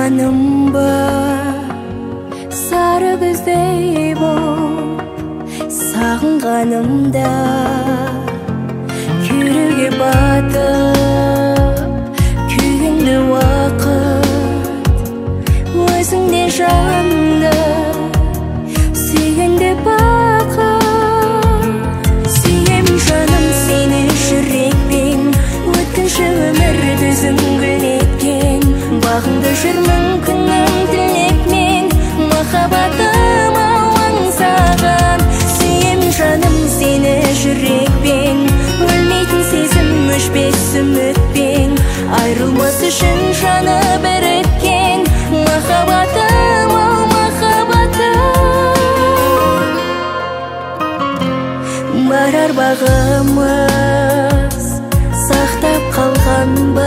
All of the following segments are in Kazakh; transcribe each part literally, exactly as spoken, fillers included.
Сағынғаным бар сары күздей боп, сағынғанымда күйреуге батып күйгенде уақыт, өзіңде жанды сүйгенде бақыт. Сүйем жаным сені жүрекпен, өткінші өмірді үзіңгілеткен, бағыңды жүрмін күнім тілекмен, махаббатым аңсаған. Сүйем жаным сені жүрекпен, өлмейтін сезім өшпес үмітпен, айрылмас үшін жаны біріккен, махаббатым ау махаббатым. Барар бағымыз сақтап қалған ба,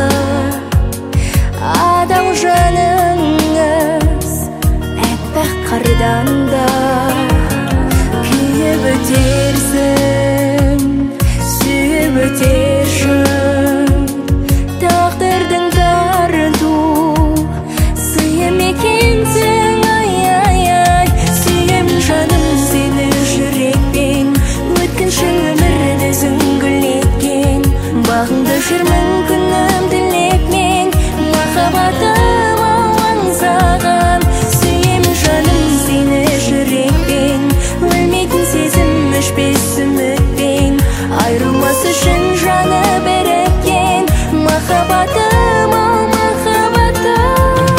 адам жаныңыз әппақ қардан да. Күйіп өтерсің, сүйіп өтершің, тағдырдың тарту сыйым екенсің, ай-ай-ай. Сүйем жаным сені жүрекпен, өткінші өмірді үзіңгілеткен, бағыңды жүрмін күнім тілекмен, махаббатым ау аңсаған. Сүйем жаным сені жүрекпен, өлмейтін сезім өшпес үмітпен, айрылмас үшін жаны біріккен, махаббатым ау махаббатым.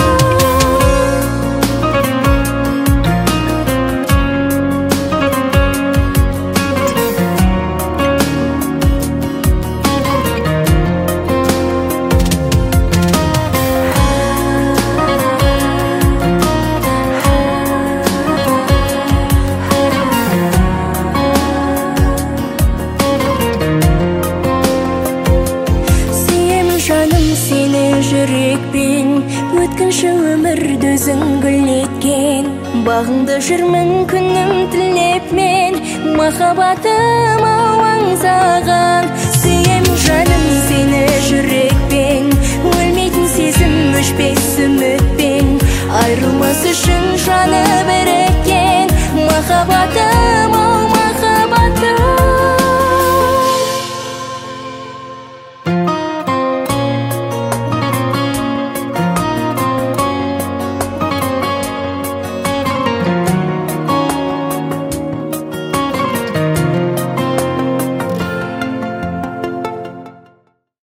Жүрекпен өткінші өмірді үзіңгілеткен, бағыңды жүрмін күнім тілепмен, махаббатым ау аңсаған. Сүйем жаным сені жүрекпен, өлмейтін сезім өшпес үмітпен, айрылмас үшін жаны біріккен, махаббатым